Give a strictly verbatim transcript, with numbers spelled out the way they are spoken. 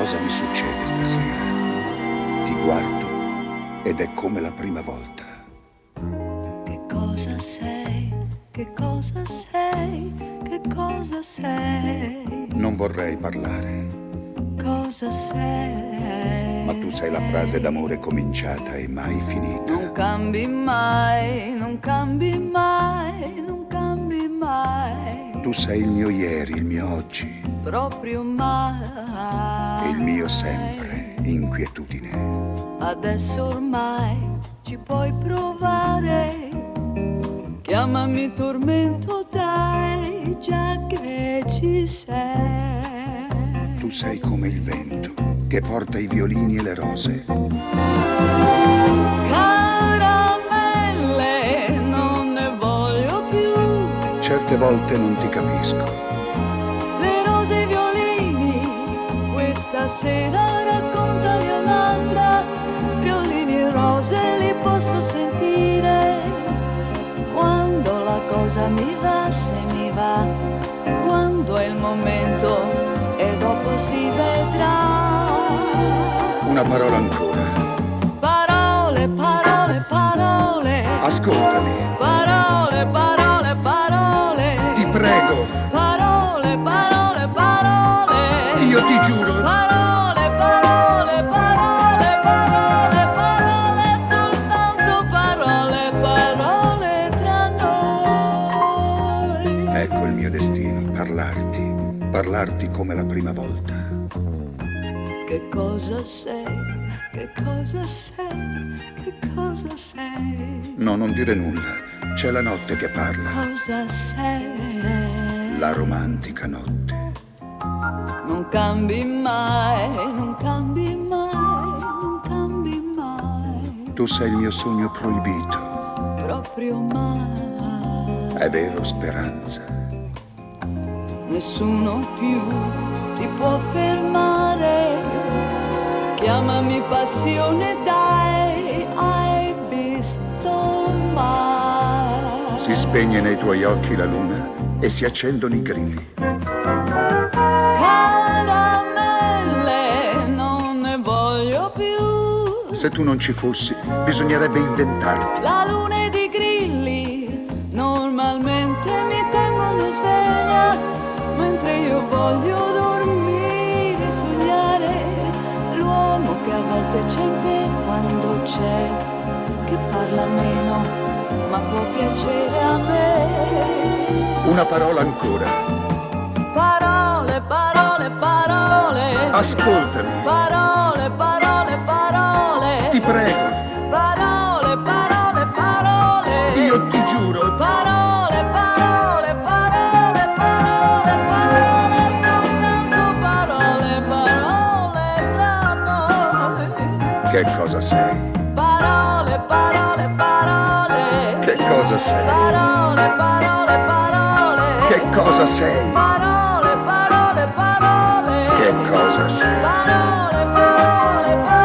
Qualcosa mi succede stasera. Ti guardo ed è come la prima volta. Che cosa sei? Che cosa sei? Che cosa sei? Non vorrei parlare. Cosa sei? Ma tu sei la frase d'amore cominciata e mai finita. Non cambi mai, non cambi mai, non cambi mai. Tu sei il mio ieri, il mio oggi. Proprio mai. E il mio sempre, inquietudine. Adesso ormai ci puoi provare. Chiamami tormento, dai, già che ci sei. Tu sei come il vento che porta i violini e le rose. Caramelle, non ne voglio più. Certe volte non ti capisco. Le rose e i violini, questa sera raccontali un'altra. Violini e rose li posso sentire. Quando la cosa mi va, se mi va, quando è il momento e dopo si vedrà. Una parola ancora. Parole, parole, parole. Ascoltami. Parole, parole, parole. Ti prego. Parole, parole, parole. Io ti giuro. Parole, parole, parole, parole, parole, soltanto parole, parole tra noi. Ecco il mio destino, parlarti, parlarti come la prima volta. Che cosa sei? Che cosa sei? Che cosa sei? No, non dire nulla, c'è la notte che parla. Cosa sei? La romantica notte. Non cambi mai, non cambi mai, non cambi mai. Tu sei il mio sogno proibito. Proprio mai. È vero, speranza. Nessuno più ti può fermare. Chiamami passione, dai, hai visto mai? Si spegne nei tuoi occhi la luna e si accendono i grilli. Caramelle, non ne voglio più. Se tu non ci fossi, bisognerebbe inventarti. La luna ed i grilli normalmente mi tengono sveglia, mentre io voglio dormire, sognare. L'uomo che a volte c'è in te quando c'è, che parla meno, ma può piacere a me. Una parola ancora. Parole, parole, parole. Ascoltami. Parole, parole, parole. Ti prego. Parole, parole, parole. Io ti giuro. Parole, parole, parole, parole, parole, soltanto parole, parole tra noi. Che cosa sei? Parole, parole, parole. Che cosa sei? Parole, parole, parole. Che cosa sei? Parole, parole, parole. Che cosa sei? Parole, parole, parole.